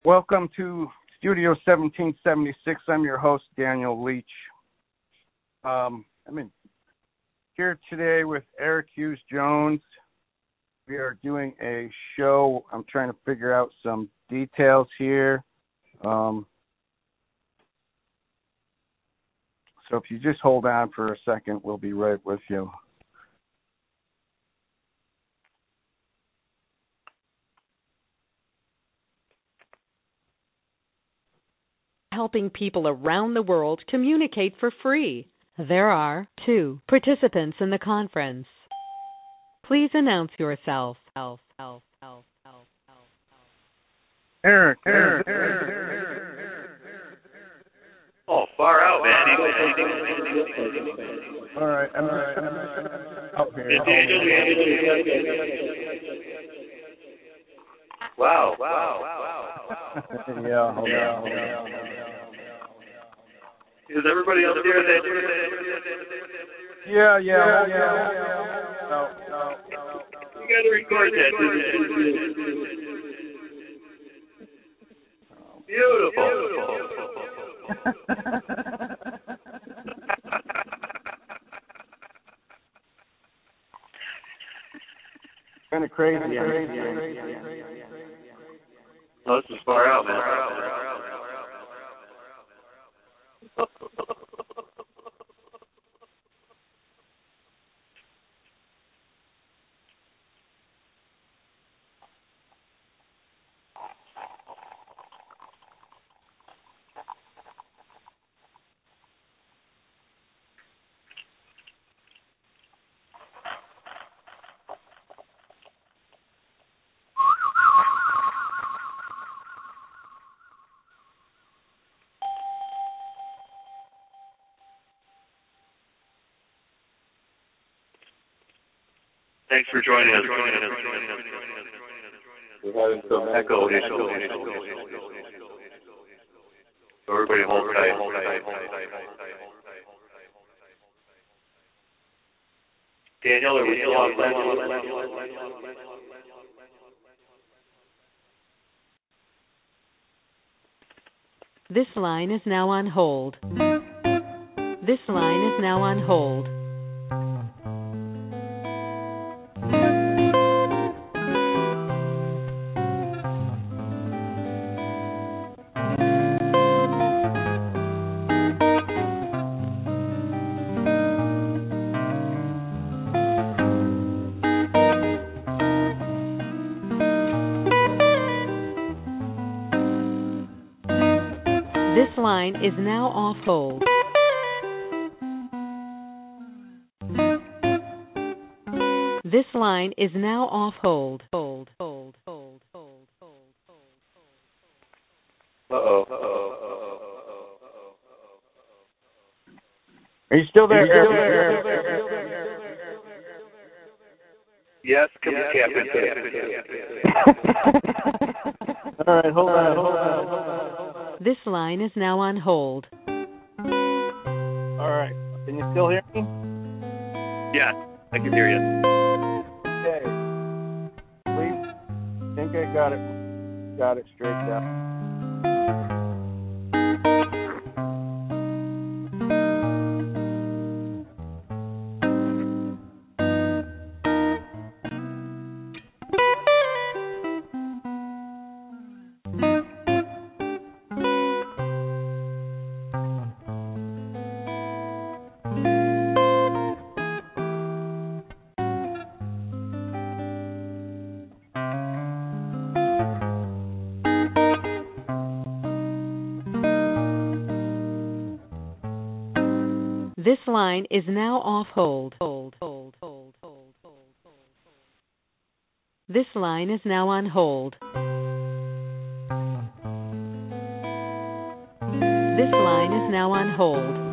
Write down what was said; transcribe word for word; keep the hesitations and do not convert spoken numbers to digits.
Welcome to Studio seventeen seventy-six. I'm your host, Daniel Leach. Um, I'm in here today with Eric Hughes Jones. We are doing a show. I'm trying to figure out some details here. Um, so if you just hold on for a second, we'll be right with you. Helping people around the world communicate for free. There are two participants in the conference. Please announce yourself. Elf, elf, elf, elf, elf, elf. Eric, Eric, Eric, Eric, Eric. Oh, far out, man. All right, I'm just out here. Wow, wow, wow, wow. yeah, hold on, hold on. Is everybody else here? Yeah, yeah, yeah. yeah. No, no, no. You got to record that. Beautiful. Kind of crazy. Oh, this is far out, man. Thanks for joining us. We're having some echo issues. So everybody hold tight. Daniel, are we still on? This line is now on hold. This line is now on hold. This line is now off hold. This line is now off hold. Hold, hold, hold, hold, hold, hold, hold. Uh-oh. Uh-oh. Are you still there? Still there? Yes, come yes, Captain. All right, hold on, hold on, hold on. This line is now on hold. All right, can you still hear me? Yeah, I can hear you. Okay. Please, I think I got it, got it straight out. This line is now off hold. Hold, hold, hold, hold, hold, hold, hold. This line is now on hold. This line is now on hold.